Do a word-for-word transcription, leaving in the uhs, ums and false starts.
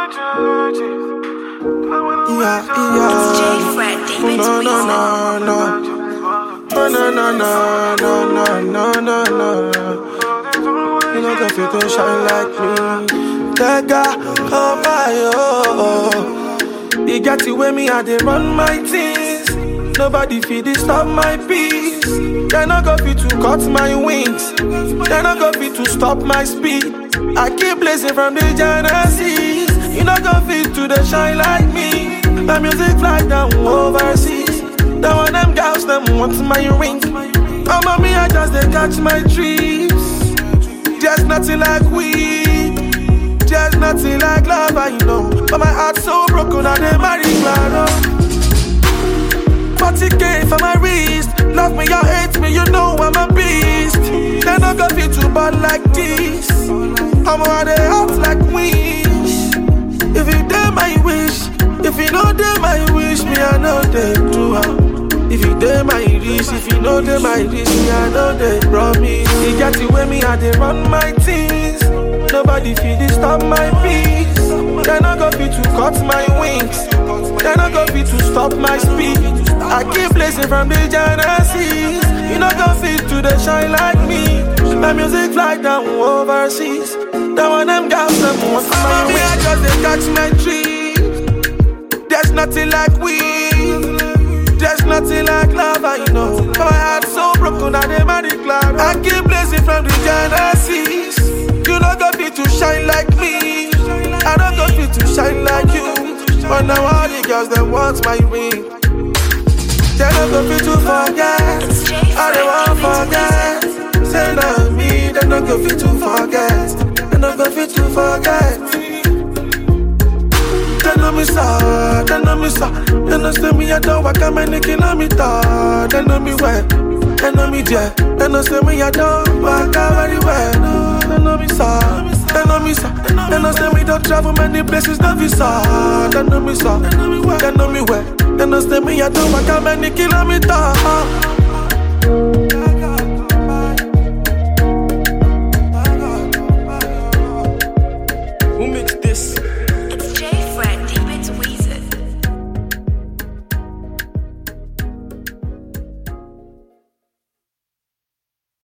Yeah, yeah. It's J Fred, David No, no, no, no. No, no, no, no, no, no, no, no, no. You know, if you don't shine like me, that guy, oh my, oh. You got to wear me, I dey run my things. Nobody feed it, stop my peace. They not go fit to cut my wings. They not go fit to stop my speed. I keep blazing from the Genesis. You not go fit to the shine like me. My music fly down overseas. The one them girls them want my ring. Oh mommy, I just they catch my dreams. Just nothing like weed. Just nothing like love, I know. But my heart's so broken, I dey marry Claro. forty K for my wrist. Love me or hate me, you know I'm a beast. They not go fit to ball like this. I'm on the out like wish. If you dare my wish, if you know dare my wish, me I know they do. If you dare my wish, if you know dare my wish, me I know they promise. You got to wear me, I dey run my things. Nobody feed it, stop my peace. They not go fit to cut my wings. They not go fit to stop my speed. I keep blazing from the Genesis. You not go fit to the shine like me. My music fly down overseas. The one them girls them want my way. I just they catch my dream. There's nothing like weed. There's nothing like love, I know. My heart's so broken, I dey marry Claro. I keep blazing from the Genesis. You not go fit to shine like me. I don't go fit to shine like you. But now all the girls them want my ring. They don't go fit to forget. I don't want forget. Say now me, they don't go fit to forget. They don't go fit to forget. They know me so, they know me so. They know say me I don't walk a many kilometers. They know me well, they know me there. They know say me I don't walk a very well. They know me so, they know me so. They know say me don't travel many places, no visa. They know me so, they know me well, they know me well. They know say me I don't walk a many kilometers.